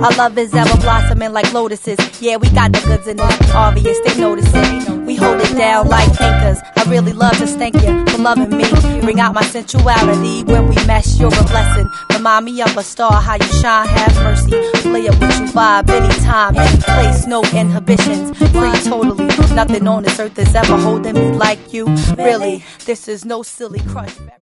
Our love is ever blossoming like lotuses. Yeah, we got the goods in it, obvious, they notice it. We hold it down like anchors. I really love to thank you for loving me. Bring out my sensuality when we mesh, you're a blessing. Remind me of a star, how you shine, have mercy. Play up with you vibe anytime, any place, no inhibitions. Free totally, nothing on this earth is ever holding me like you. Really, this is no silly crush.